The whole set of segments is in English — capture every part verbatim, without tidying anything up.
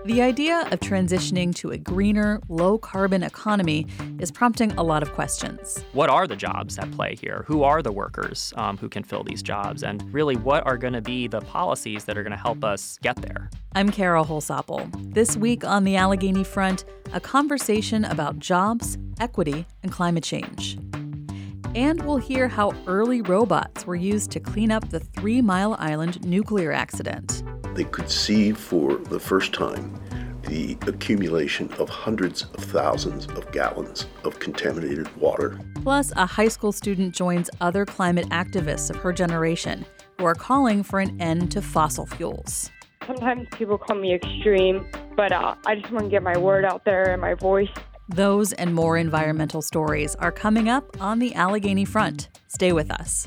The idea of transitioning to a greener, low-carbon economy is prompting a lot of questions. What are the jobs at play here? Who are the workers um, who can fill these jobs? And really, what are going to be the policies that are going to help us get there? I'm Kara Holsapple. This week on the Allegheny Front, a conversation about jobs, equity, and climate change. And we'll hear how early robots were used to clean up the Three Mile Island nuclear accident. They could see for the first time the accumulation of hundreds of thousands of gallons of contaminated water. Plus, a high school student joins other climate activists of her generation who are calling for an end to fossil fuels. Sometimes people call me extreme, but uh, I just want to get my word out there and my voice. Those and more environmental stories are coming up on the Allegheny Front. Stay with us.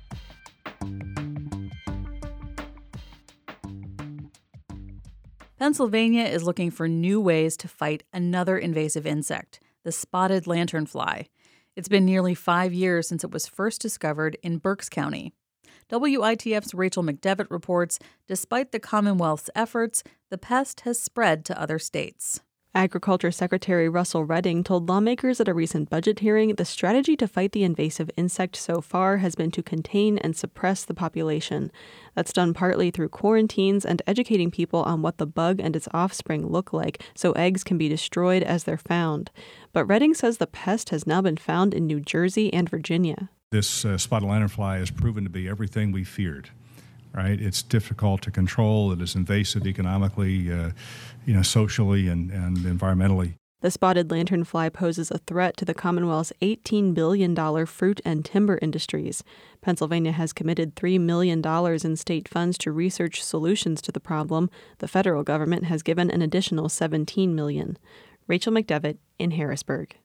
Pennsylvania is looking for new ways to fight another invasive insect, the spotted lanternfly. It's been nearly five years since it was first discovered in Berks County. W I T F's Rachel McDevitt reports, despite the Commonwealth's efforts, the pest has spread to other states. Agriculture Secretary Russell Redding told lawmakers at a recent budget hearing the strategy to fight the invasive insect so far has been to contain and suppress the population. That's done partly through quarantines and educating people on what the bug and its offspring look like so eggs can be destroyed as they're found. But Redding says the pest has now been found in New Jersey and Virginia. This uh, spotted lanternfly has proven to be everything we feared. Right? It's difficult to control. It is invasive economically, uh, you know, socially and, and environmentally. The spotted lanternfly poses a threat to the Commonwealth's eighteen billion dollars fruit and timber industries. Pennsylvania has committed three million dollars in state funds to research solutions to the problem. The federal government has given an additional seventeen million dollars. Rachel McDevitt in Harrisburg.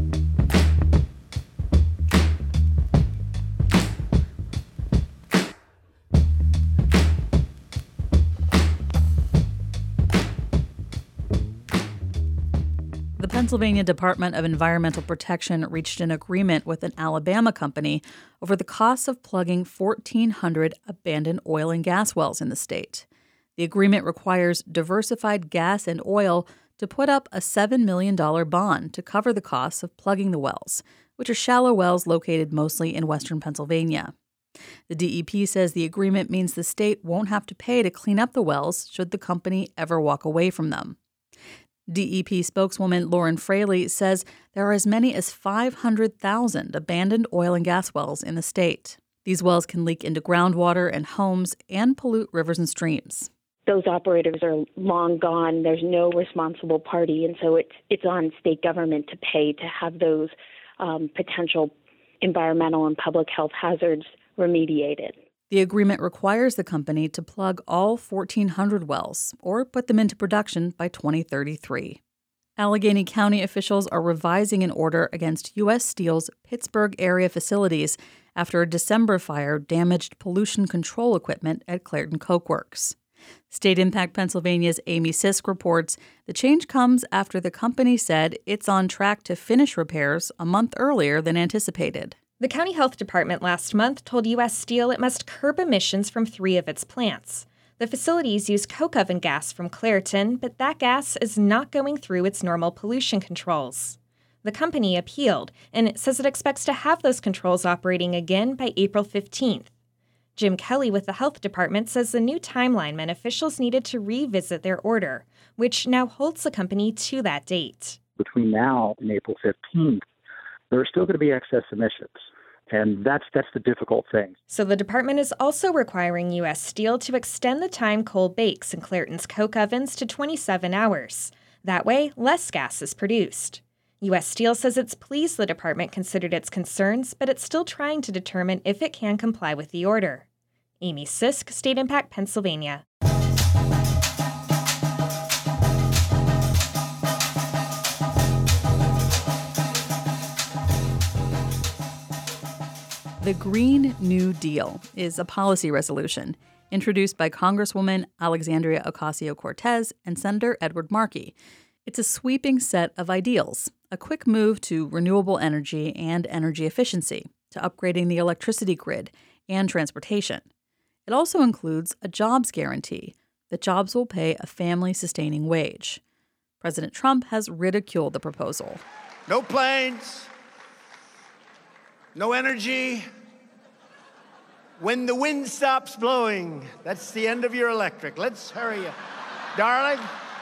The Pennsylvania Department of Environmental Protection reached an agreement with an Alabama company over the cost of plugging fourteen hundred abandoned oil and gas wells in the state. The agreement requires Diversified Gas and Oil to put up a seven million dollars bond to cover the costs of plugging the wells, which are shallow wells located mostly in western Pennsylvania. The D E P says the agreement means the state won't have to pay to clean up the wells should the company ever walk away from them. D E P spokeswoman Lauren Fraley says there are as many as five hundred thousand abandoned oil and gas wells in the state. These wells can leak into groundwater and homes and pollute rivers and streams. Those operators are long gone. There's no responsible party, and so it's it's on state government to pay to have those um, potential environmental and public health hazards remediated. The agreement requires the company to plug all fourteen hundred wells or put them into production by twenty thirty-three. Allegheny County officials are revising an order against U S Steel's Pittsburgh area facilities after a December fire damaged pollution control equipment at Clairton Coke Works. State Impact Pennsylvania's Amy Sisk reports the change comes after the company said it's on track to finish repairs a month earlier than anticipated. The county health department last month told U S Steel it must curb emissions from three of its plants. The facilities use coke oven gas from Clairton, but that gas is not going through its normal pollution controls. The company appealed, and it says it expects to have those controls operating again by April fifteenth. Jim Kelly with the health department says the new timeline meant officials needed to revisit their order, which now holds the company to that date. Between now and April fifteenth, there are still going to be excess emissions, and that's that's the difficult thing. So the department is also requiring U S Steel to extend the time coal bakes in Clairton's coke ovens to twenty-seven hours. That way, less gas is produced. U S Steel says it's pleased the department considered its concerns, but it's still trying to determine if it can comply with the order. Amy Sisk, State Impact Pennsylvania. The Green New Deal is a policy resolution introduced by Congresswoman Alexandria Ocasio-Cortez and Senator Edward Markey. It's a sweeping set of ideals, a quick move to renewable energy and energy efficiency, to upgrading the electricity grid and transportation. It also includes a jobs guarantee, that jobs will pay a family-sustaining wage. President Trump has ridiculed the proposal. No planes, no energy. When the wind stops blowing, that's the end of your electric. Let's hurry up. Darling,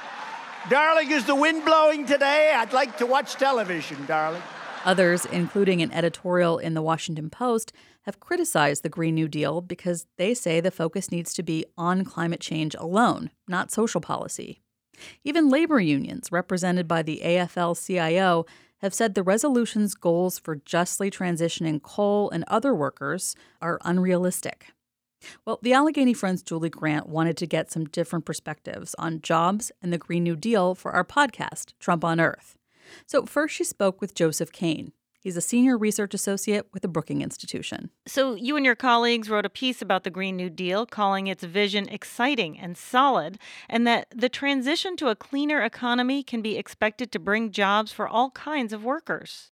darling, is the wind blowing today? I'd like to watch television, darling. Others, including an editorial in the Washington Post, have criticized the Green New Deal because they say the focus needs to be on climate change alone, not social policy. Even labor unions, represented by the A F L C I O, have said the resolution's goals for justly transitioning coal and other workers are unrealistic. Well, the Allegheny Friend's Julie Grant wanted to get some different perspectives on jobs and the Green New Deal for our podcast, Trump on Earth. So first she spoke with Joseph Kane. He's a senior research associate with the Brookings Institution. So you and your colleagues wrote a piece about the Green New Deal, calling its vision exciting and solid, and that the transition to a cleaner economy can be expected to bring jobs for all kinds of workers.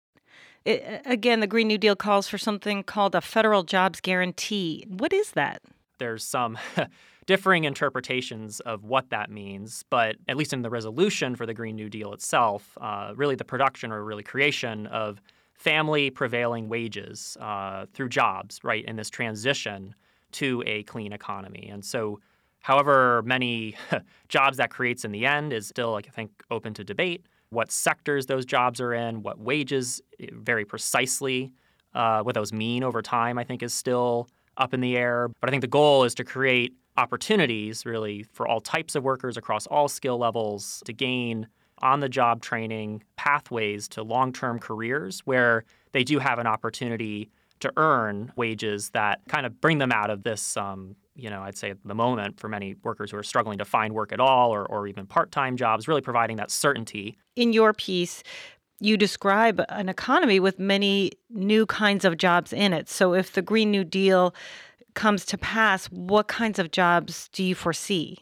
It, again, the Green New Deal calls for something called a federal jobs guarantee. What is that? There's some differing interpretations of what that means, but at least in the resolution for the Green New Deal itself, uh, really the production or really creation of family prevailing wages uh, through jobs, right, in this transition to a clean economy. And so however many jobs that creates in the end is still, I think, open to debate. What sectors those jobs are in, what wages very precisely, uh, what those mean over time, I think is still up in the air. But I think the goal is to create opportunities really for all types of workers across all skill levels to gain on-the-job training pathways to long-term careers where they do have an opportunity to earn wages that kind of bring them out of this, um, you know, I'd say at the moment for many workers who are struggling to find work at all or, or even part-time jobs, really providing that certainty. In your piece, you describe an economy with many new kinds of jobs in it. So if the Green New Deal comes to pass, what kinds of jobs do you foresee?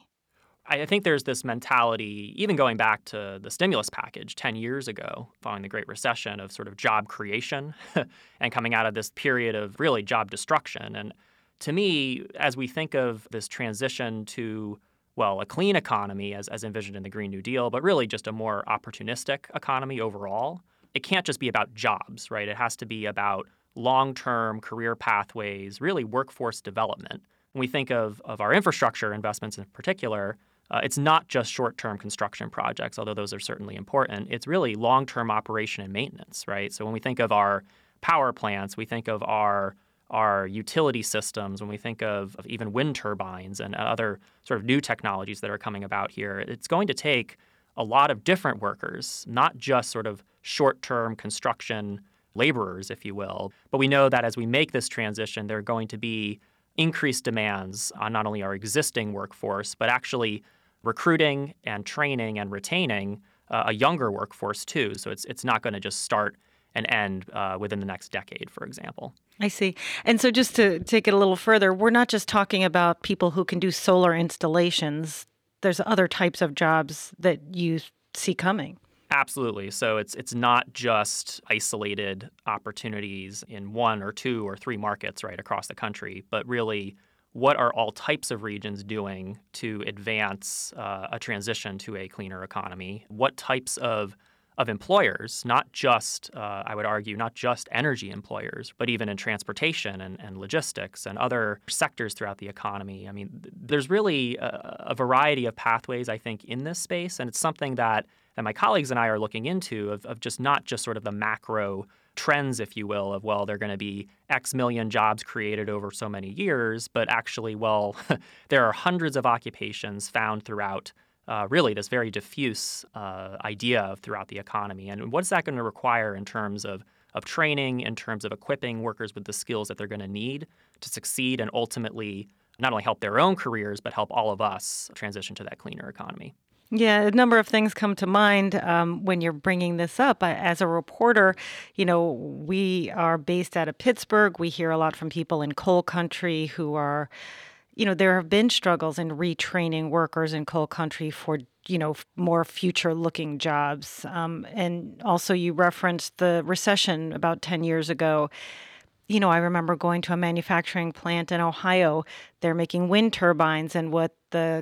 I think there's this mentality, even going back to the stimulus package ten years ago, following the Great Recession, of sort of job creation and coming out of this period of really job destruction. And to me, as we think of this transition to, well, a clean economy as, as envisioned in the Green New Deal, but really just a more opportunistic economy overall, it can't just be about jobs, right? It has to be about long-term career pathways, really workforce development. When we think of, of our infrastructure investments in particular, Uh, it's not just short-term construction projects, although those are certainly important. It's really long-term operation and maintenance, right? So when we think of our power plants, we think of our our utility systems, when we think of, of even wind turbines and other sort of new technologies that are coming about here, it's going to take a lot of different workers, not just sort of short-term construction laborers, if you will. But we know that as we make this transition, there are going to be increased demands on not only our existing workforce, but actually recruiting and training and retaining uh, a younger workforce too. So it's it's not going to just start and end uh, within the next decade, for example. I see. And so just to take it a little further, we're not just talking about people who can do solar installations. There's other types of jobs that you see coming. Absolutely. So it's it's not just isolated opportunities in one or two or three markets right across the country, but really what are all types of regions doing to advance uh, a transition to a cleaner economy? What types of of employers, not just, uh, I would argue, not just energy employers, but even in transportation and, and logistics and other sectors throughout the economy. I mean, th- there's really a, a variety of pathways, I think, in this space, and it's something that that my colleagues and I are looking into of, of just not just sort of the macro trends, if you will, of, well, there are going to be X million jobs created over so many years, but actually, well, there are hundreds of occupations found throughout uh, really this very diffuse uh, idea of throughout the economy. And what's that going to require in terms of, of training, in terms of equipping workers with the skills that they're going to need to succeed and ultimately not only help their own careers, but help all of us transition to that cleaner economy? Yeah, a number of things come to mind um, when you're bringing this up. As a reporter, you know, we are based out of Pittsburgh. We hear a lot from people in coal country who are, you know, there have been struggles in retraining workers in coal country for, you know, more future-looking jobs. Um, and also you referenced the recession about ten years ago. You know, I remember going to a manufacturing plant in Ohio. They're making wind turbines, and what the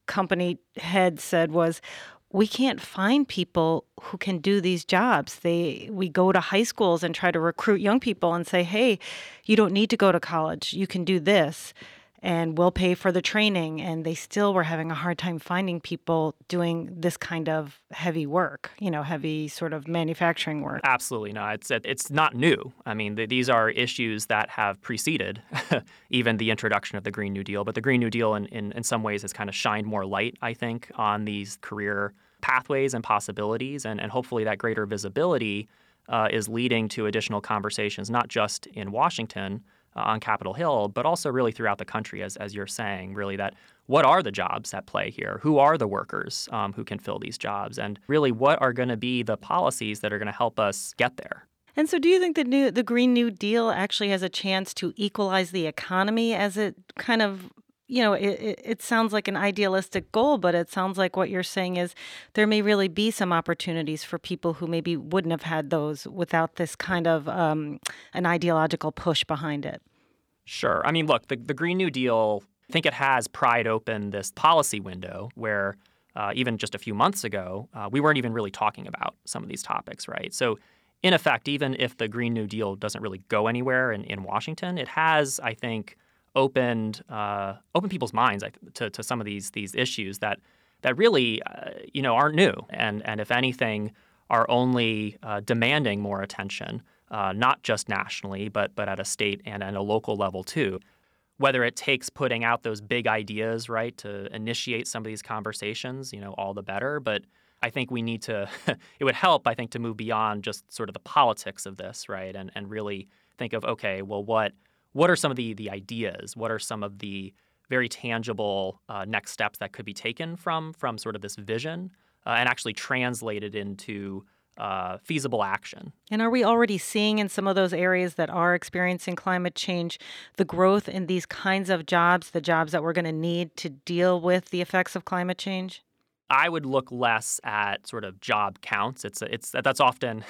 company head said was, we can't find people who can do these jobs. They we go to high schools and try to recruit young people and say, hey, you don't need to go to college. You can do this, and we'll pay for the training. And they still were having a hard time finding people doing this kind of heavy work, you know, heavy sort of manufacturing work. Absolutely not. It's it's not new. I mean, th- these are issues that have preceded even the introduction of the Green New Deal. But the Green New Deal in, in, in some ways has kind of shined more light, I think, on these career pathways and possibilities. And, and hopefully that greater visibility uh, is leading to additional conversations, not just in Washington, Uh, on Capitol Hill, but also really throughout the country, as as you're saying, really that what are the jobs at play here? Who are the workers um, who can fill these jobs? And really what are going to be the policies that are going to help us get there? And so do you think the new the Green New Deal actually has a chance to equalize the economy as it kind of, you know, it, it, it sounds like an idealistic goal, but it sounds like what you're saying is there may really be some opportunities for people who maybe wouldn't have had those without this kind of um, an ideological push behind it. Sure. I mean, look, the, the Green New Deal, I think it has pried open this policy window where uh, even just a few months ago, uh, we weren't even really talking about some of these topics, right? So in effect, even if the Green New Deal doesn't really go anywhere in, in Washington, it has, I think, opened uh, opened people's minds to, to some of these these issues that that really uh, you know aren't new, and and if anything are only uh, demanding more attention, uh, not just nationally, but but at a state and at a local level too. Whether it takes putting out those big ideas, right, to initiate some of these conversations, you know, all the better. But I think we need to. It would help, I think, to move beyond just sort of the politics of this, right, and and really think of okay, well, what. What are some of the, the ideas? What are some of the very tangible uh, next steps that could be taken from from sort of this vision uh, and actually translated into uh, feasible action? And are we already seeing in some of those areas that are experiencing climate change the growth in these kinds of jobs, the jobs that we're going to need to deal with the effects of climate change? I would look less at sort of job counts. It's it's that's often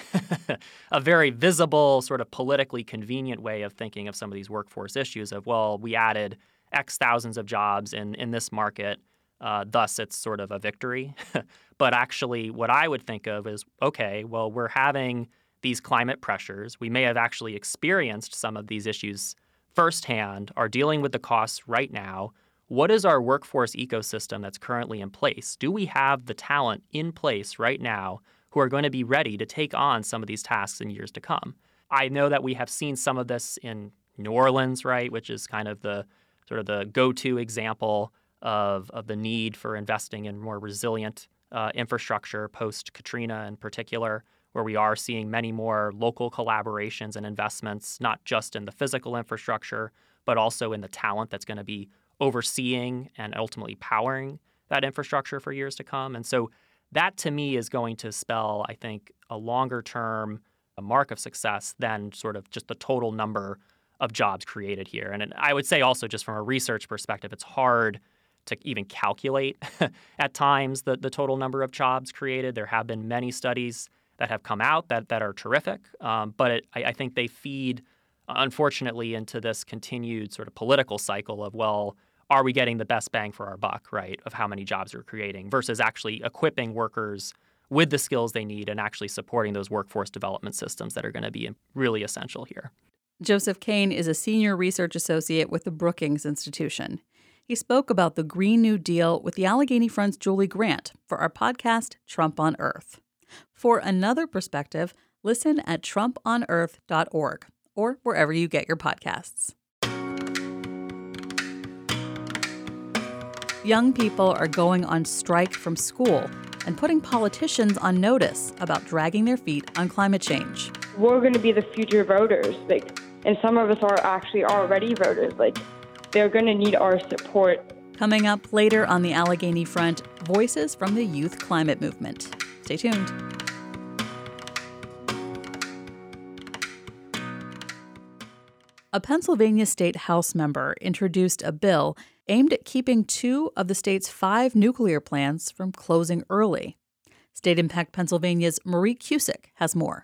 a very visible, sort of politically convenient way of thinking of some of these workforce issues of, well, we added X thousands of jobs in, in this market, uh, thus it's sort of a victory. But actually what I would think of is, okay, well, we're having these climate pressures. We may have actually experienced some of these issues firsthand, are dealing with the costs right now. What is our workforce ecosystem that's currently in place? Do we have the talent in place right now who are going to be ready to take on some of these tasks in years to come? I know that we have seen some of this in New Orleans, right, which is kind of the sort of the go-to example of, of the need for investing in more resilient uh, infrastructure post-Katrina in particular, where we are seeing many more local collaborations and investments, not just in the physical infrastructure, but also in the talent that's going to be overseeing and ultimately powering that infrastructure for years to come. And so that, to me, is going to spell, I think, a longer-term a mark of success than sort of just the total number of jobs created here. And I would say also just from a research perspective, it's hard to even calculate at times the, the total number of jobs created. There have been many studies that have come out that, that are terrific, um, but it, I, I think they feed, unfortunately, into this continued sort of political cycle of, well, are we getting the best bang for our buck, right, of how many jobs we're creating versus actually equipping workers with the skills they need and actually supporting those workforce development systems that are going to be really essential here. Joseph Kane is a senior research associate with the Brookings Institution. He spoke about the Green New Deal with the Allegheny Front's Julie Grant for our podcast, Trump on Earth. For another perspective, listen at trump on earth dot org or wherever you get your podcasts. Young people are going on strike from school and putting politicians on notice about dragging their feet on climate change. We're going to be the future voters, like, and some of us are actually already voters. Like, they're going to need our support. Coming up later on the Allegheny Front, voices from the youth climate movement. Stay tuned. A Pennsylvania State House member introduced a bill aimed at keeping two of the state's five nuclear plants from closing early. State Impact Pennsylvania's Marie Cusick has more.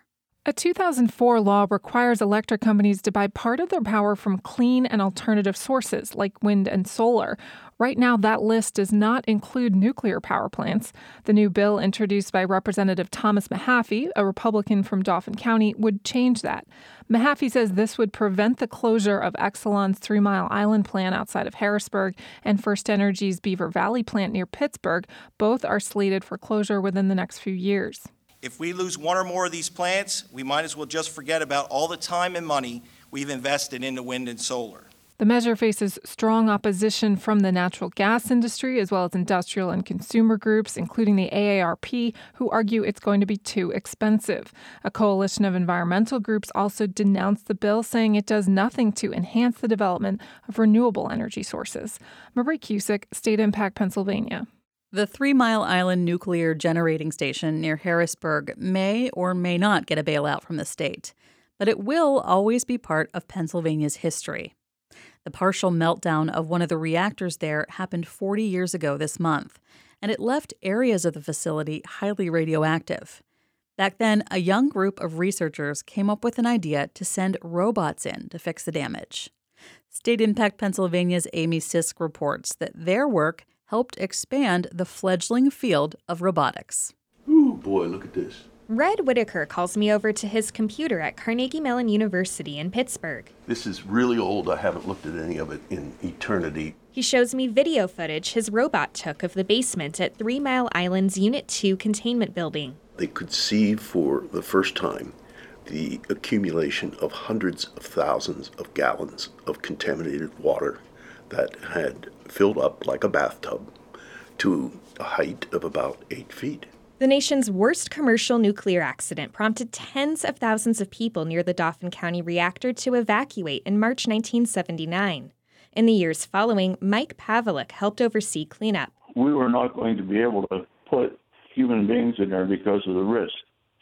A two thousand four law requires electric companies to buy part of their power from clean and alternative sources like wind and solar. Right now, that list does not include nuclear power plants. The new bill introduced by Representative Thomas Mahaffey, a Republican from Dauphin County, would change that. Mahaffey says this would prevent the closure of Exelon's Three Mile Island plant outside of Harrisburg and First Energy's Beaver Valley plant near Pittsburgh. Both are slated for closure within the next few years. If we lose one or more of these plants, we might as well just forget about all the time and money we've invested into wind and solar. The measure faces strong opposition from the natural gas industry, as well as industrial and consumer groups, including the A A R P, who argue it's going to be too expensive. A coalition of environmental groups also denounced the bill, saying it does nothing to enhance the development of renewable energy sources. Marie Cusick, State Impact, Pennsylvania. The Three Mile Island nuclear generating station near Harrisburg may or may not get a bailout from the state, but it will always be part of Pennsylvania's history. The partial meltdown of one of the reactors there happened forty years ago this month, and it left areas of the facility highly radioactive. Back then, a young group of researchers came up with an idea to send robots in to fix the damage. State Impact Pennsylvania's Amy Sisk reports that their work helped expand the fledgling field of robotics. Ooh, boy, look at this. Red Whitaker calls me over to his computer at Carnegie Mellon University in Pittsburgh. This is really old. I haven't looked at any of it in eternity. He shows me video footage his robot took of the basement at Three Mile Island's Unit two containment building. They could see for the first time the accumulation of hundreds of thousands of gallons of contaminated water that had filled up like a bathtub to a height of about eight feet. The nation's worst commercial nuclear accident prompted tens of thousands of people near the Dauphin County reactor to evacuate in March nineteen seventy-nine. In the years following, Mike Pavlik helped oversee cleanup. We were not going to be able to put human beings in there because of the risk.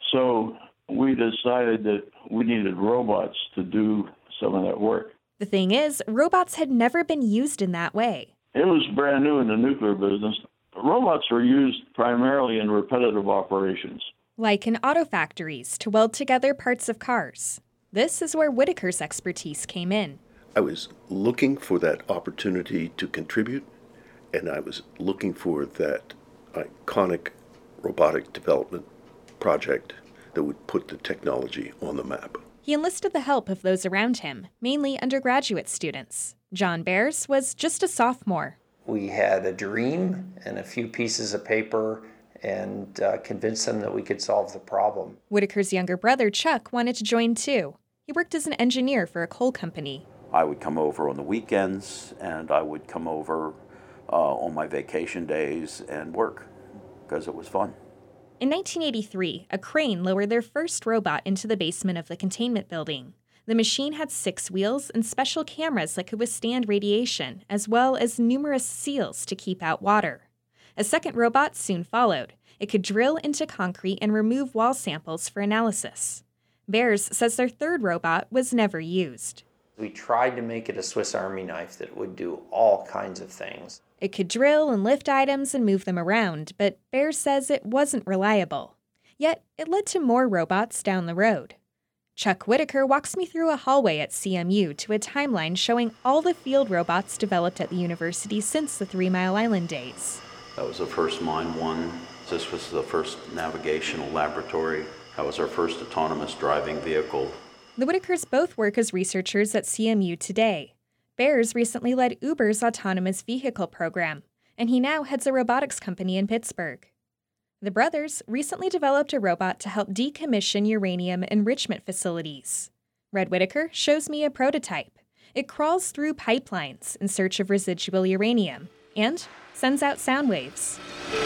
So we decided that we needed robots to do some of that work. The thing is, robots had never been used in that way. It was brand new in the nuclear business. Robots were used primarily in repetitive operations. Like in auto factories to weld together parts of cars. This is where Whitaker's expertise came in. I was looking for that opportunity to contribute, and I was looking for that iconic robotic development project that would put the technology on the map. He enlisted the help of those around him, mainly undergraduate students. John Bears was just a sophomore. We had a dream and a few pieces of paper and uh, convinced them that we could solve the problem. Whitaker's younger brother, Chuck, wanted to join too. He worked as an engineer for a coal company. I would come over on the weekends, and I would come over uh, on my vacation days and work because it was fun. In nineteen eighty-three, a crane lowered their first robot into the basement of the containment building. The machine had six wheels and special cameras that could withstand radiation, as well as numerous seals to keep out water. A second robot soon followed. It could drill into concrete and remove wall samples for analysis. Bears says their third robot was never used. We tried to make it a Swiss Army knife that would do all kinds of things. It could drill and lift items and move them around, but Bears says it wasn't reliable. Yet, it led to more robots down the road. Chuck Whitaker walks me through a hallway at C M U to a timeline showing all the field robots developed at the university since the Three Mile Island days. That was the first Mine one. This was the first navigational laboratory. That was our first autonomous driving vehicle. The Whitakers both work as researchers at C M U today. Bears recently led Uber's autonomous vehicle program, and he now heads a robotics company in Pittsburgh. The brothers recently developed a robot to help decommission uranium enrichment facilities. Red Whitaker shows me a prototype. It crawls through pipelines in search of residual uranium and sends out sound waves.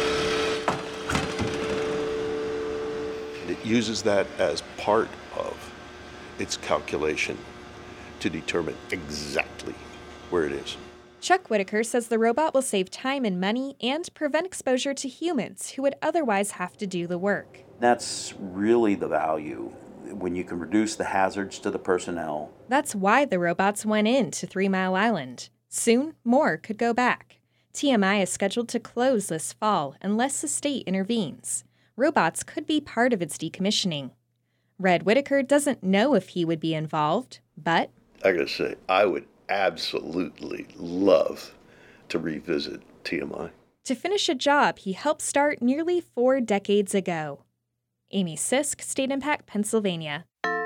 It uses that as part of its calculation to determine exactly where it is. Chuck Whitaker says the robot will save time and money and prevent exposure to humans who would otherwise have to do the work. That's really the value, when you can reduce the hazards to the personnel. That's why the robots went in to Three Mile Island. Soon, more could go back. T M I is scheduled to close this fall unless the state intervenes. Robots could be part of its decommissioning. Red Whitaker doesn't know if he would be involved, but I gotta say, I would absolutely love to revisit T M I. To finish a job he helped start nearly four decades ago. Amy Sisk, State Impact, Pennsylvania.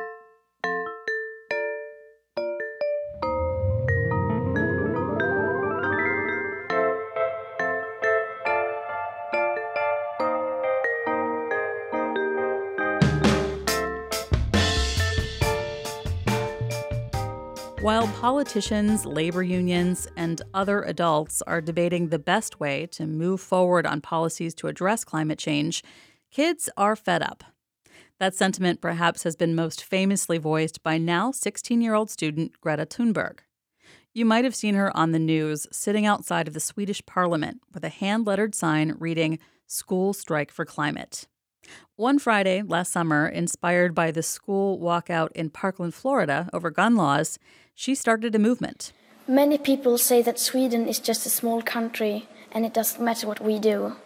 While politicians, labor unions, and other adults are debating the best way to move forward on policies to address climate change, kids are fed up. That sentiment perhaps has been most famously voiced by now sixteen-year-old student Greta Thunberg. You might have seen her on the news sitting outside of the Swedish parliament with a hand-lettered sign reading, "School Strike for Climate." One Friday last summer, inspired by the school walkout in Parkland, Florida, over gun laws, she started a movement. Many people say that Sweden is just a small country and it doesn't matter what we do.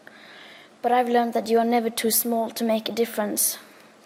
But I've learned that you are never too small to make a difference.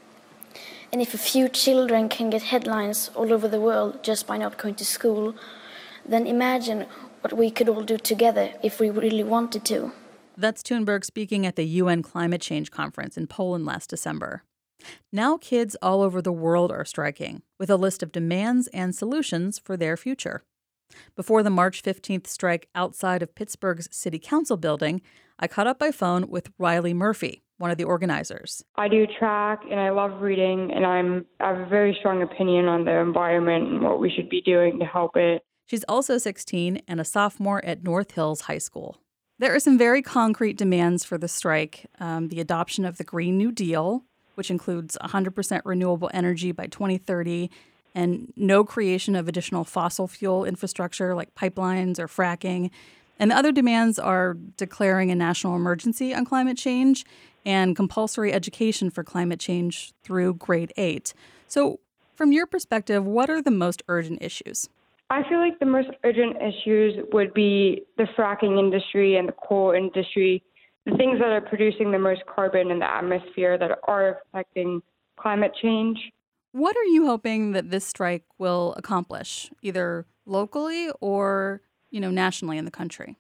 And if a few children can get headlines all over the world just by not going to school, then imagine what we could all do together if we really wanted to. That's Thunberg speaking at the U N Climate Change Conference in Poland last December. Now kids all over the world are striking, with a list of demands and solutions for their future. Before the March fifteenth strike outside of Pittsburgh's City Council building, I caught up by phone with Riley Murphy, one of the organizers. I do track and I love reading, and I'm, I have a very strong opinion on the environment and what we should be doing to help it. She's also sixteen and a sophomore at North Hills High School. There are some very concrete demands for the strike. Um, the adoption of the Green New Deal, which includes one hundred percent renewable energy by twenty thirty, and no creation of additional fossil fuel infrastructure like pipelines or fracking. And the other demands are declaring a national emergency on climate change and compulsory education for climate change through grade eight. So from your perspective, what are the most urgent issues? I feel like the most urgent issues would be the fracking industry and the coal industry, the things that are producing the most carbon in the atmosphere that are affecting climate change. What are you hoping that this strike will accomplish, either locally or, you know, nationally in the country?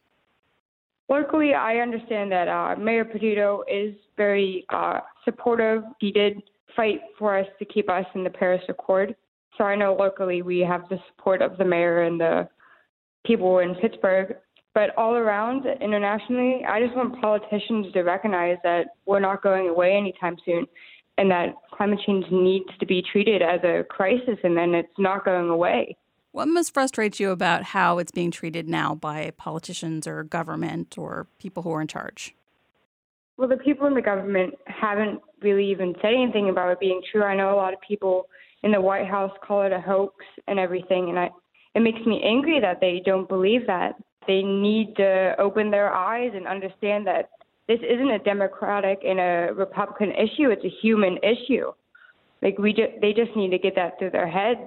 Locally, I understand that uh, Mayor Petito is very uh, supportive. He did fight for us to keep us in the Paris Accord. So I know locally we have the support of the mayor and the people in Pittsburgh. But all around, internationally, I just want politicians to recognize that we're not going away anytime soon and that climate change needs to be treated as a crisis and then it's not going away. What most frustrates you about how it's being treated now by politicians or government or people who are in charge? Well, the people in the government haven't really even said anything about it being true. I know a lot of people in the White House call it a hoax and everything, and I, it makes me angry that they don't believe that. They need to open their eyes and understand that this isn't a Democratic and a Republican issue. It's a human issue. Like we, ju- they just need to get that through their heads.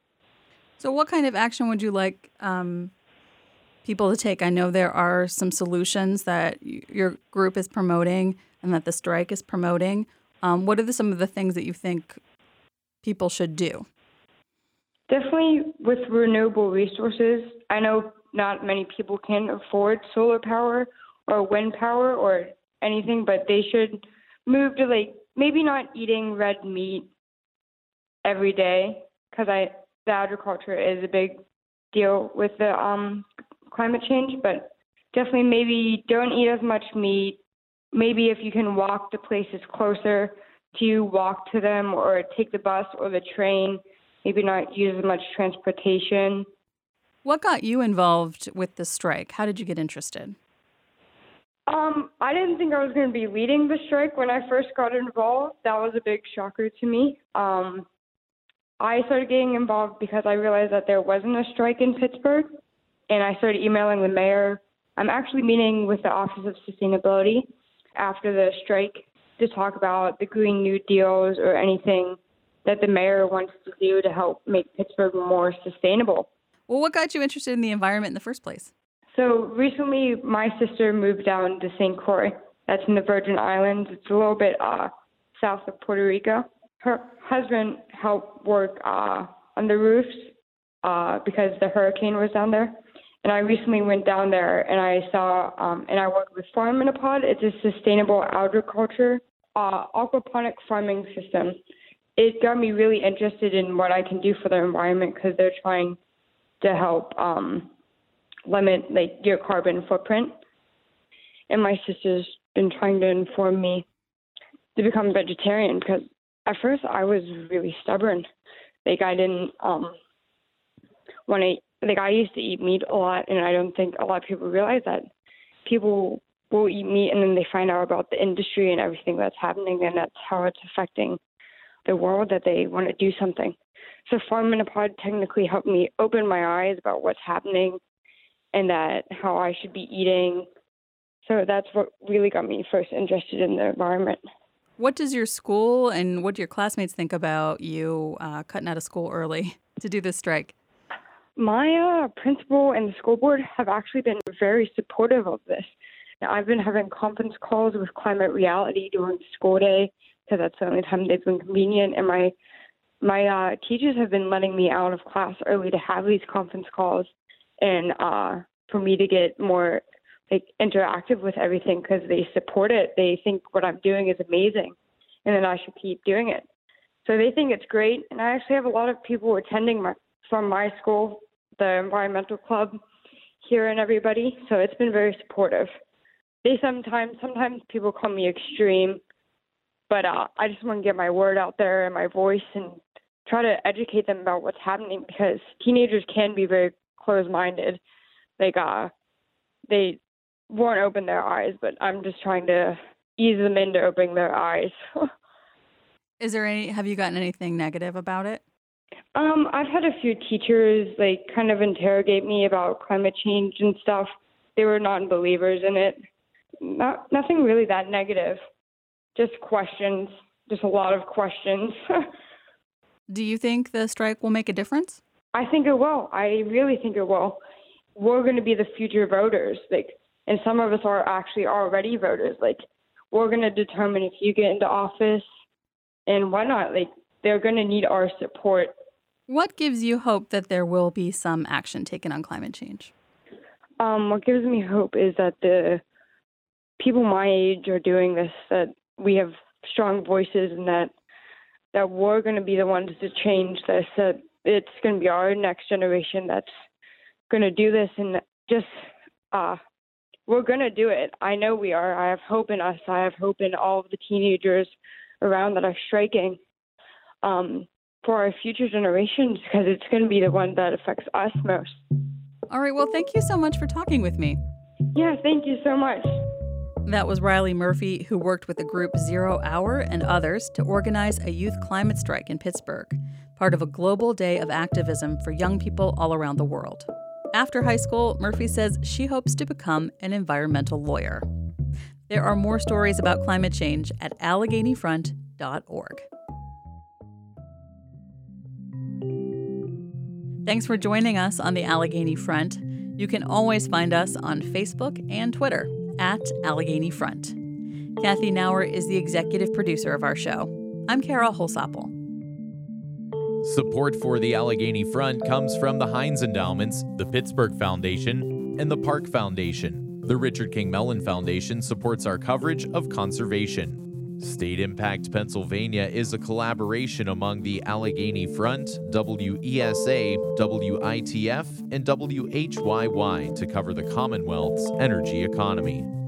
So what kind of action would you like um, people to take? I know there are some solutions that y- your group is promoting and that the strike is promoting. Um, what are the, some of the things that you think people should do? Definitely with renewable resources. I know not many people can afford solar power or wind power or anything, but they should move to like maybe not eating red meat every day, because I the agriculture is a big deal with the um, climate change, but definitely maybe don't eat as much meat. Maybe if you can walk to places closer to you, walk to them or take the bus or the train, maybe not use as much transportation. What got you involved with the strike? How did you get interested? Um, I didn't think I was going to be leading the strike when I first got involved. That was a big shocker to me. Um, I started getting involved because I realized that there wasn't a strike in Pittsburgh, and I started emailing the mayor. I'm actually meeting with the Office of Sustainability after the strike to talk about the Green New Deals or anything that the mayor wants to do to help make Pittsburgh more sustainable. Well, what got you interested in the environment in the first place? So recently, my sister moved down to Saint Croix. That's in the Virgin Islands. It's a little bit uh, south of Puerto Rico. her husband helped work uh, on the roofs uh, because the hurricane was down there. And I recently went down there and I saw, um, and I worked with Farm in a Pod. It's a sustainable agriculture, uh, aquaponic farming system. It got me really interested in what I can do for the environment because they're trying to help um, limit like your carbon footprint. And my sister's been trying to inform me to become a vegetarian because at first I was really stubborn. Like I didn't um, want to. Like I used to eat meat a lot, and I don't think a lot of people realize that people will eat meat and then they find out about the industry and everything that's happening, and that's how it's affecting the world, that they want to do something. So Farm in a Pod technically helped me open my eyes about what's happening and that how I should be eating. So that's what really got me first interested in the environment. What does your school and what do your classmates think about you uh, cutting out of school early to do this strike? My uh, principal and the school board have actually been very supportive of this. Now, I've been having conference calls with Climate Reality during school day because that's the only time they've been convenient. And my my uh, teachers have been letting me out of class early to have these conference calls and uh, for me to get more like interactive with everything because they support it. They think what I'm doing is amazing and that I should keep doing it. So they think it's great. And I actually have a lot of people attending my from my school, the environmental club here and everybody. So it's been very supportive. They sometimes, sometimes people call me extreme, but uh, I just want to get my word out there and my voice and try to educate them about what's happening because teenagers can be very closed-minded. Like, uh, they won't open their eyes, but I'm just trying to ease them into opening their eyes. Is there any, have you gotten anything negative about it? Um, I've had a few teachers like kind of interrogate me about climate change and stuff. They were non-believers in it. Not nothing really that negative. Just questions. Just a lot of questions. Do you think the strike will make a difference? I think it will. I really think it will. We're going to be the future voters. Like, and some of us are actually already voters. Like, we're going to determine if you get into office and why not. Like, they're going to need our support. What gives you hope that there will be some action taken on climate change? Um, what gives me hope is that the people my age are doing this, that we have strong voices and that that we're going to be the ones to change this, that it's going to be our next generation that's going to do this and just, uh, we're going to do it. I know we are. I have hope in us. I have hope in all of the teenagers around that are striking. Um, for our future generations, because it's going to be the one that affects us most. All right, well, thank you so much for talking with me. Yeah, thank you so much. That was Riley Murphy, who worked with the group Zero Hour and others to organize a youth climate strike in Pittsburgh, part of a global day of activism for young people all around the world. After high school, Murphy says she hopes to become an environmental lawyer. There are more stories about climate change at allegheny front dot org. Thanks for joining us on the Allegheny Front. You can always find us on Facebook and Twitter at Allegheny Front. Kathy Nauer is the executive producer of our show. I'm Kara Holsapple. Support for the Allegheny Front comes from the Heinz Endowments, the Pittsburgh Foundation, and the Park Foundation. The Richard King Mellon Foundation supports our coverage of conservation. State Impact Pennsylvania is a collaboration among the Allegheny Front, W E S A, W I T F, and W H Y Y to cover the Commonwealth's energy economy.